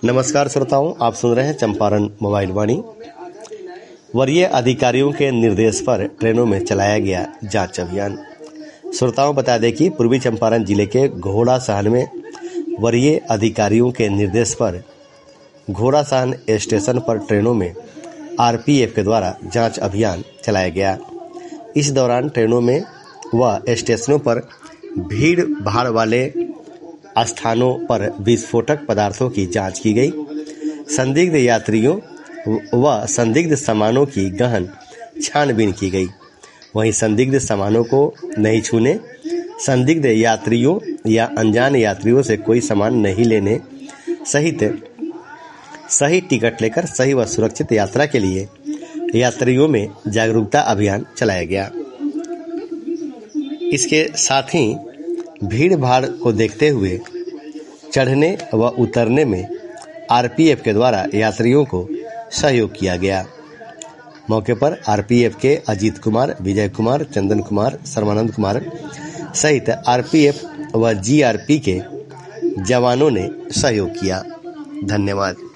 नमस्कार श्रोताओं, आप सुन रहे हैं चंपारण मोबाइल वाणी। वरीय अधिकारियों के निर्देश पर ट्रेनों में चलाया गया जांच अभियान। श्रोताओं बता दें कि पूर्वी चंपारण जिले के घोड़ासहन में वरीय अधिकारियों के निर्देश पर घोड़ासहन स्टेशन पर ट्रेनों में आरपीएफ के द्वारा जांच अभियान चलाया गया। इस दौरान ट्रेनों में व स्टेशनों पर भीड़ भाड़ वाले स्थानों पर विस्फोटक पदार्थों की जांच की गई। संदिग्ध यात्रियों व संदिग्ध सामानों की गहन छानबीन की गई। वहीं संदिग्ध सामानों को नहीं छूने, संदिग्ध यात्रियों या अनजान यात्रियों से कोई सामान नहीं लेने सहित सही टिकट लेकर सही व सुरक्षित यात्रा के लिए यात्रियों में जागरूकता अभियान चलाया गया। इसके साथ ही भीड़ भाड़ को देखते हुए चढ़ने व उतरने में आरपीएफ के द्वारा यात्रियों को सहयोग किया गया। मौके पर आरपीएफ के अजीत कुमार, विजय कुमार, चंदन कुमार, सर्वानंद कुमार सहित आरपीएफ व जीआरपी के जवानों ने सहयोग किया। धन्यवाद।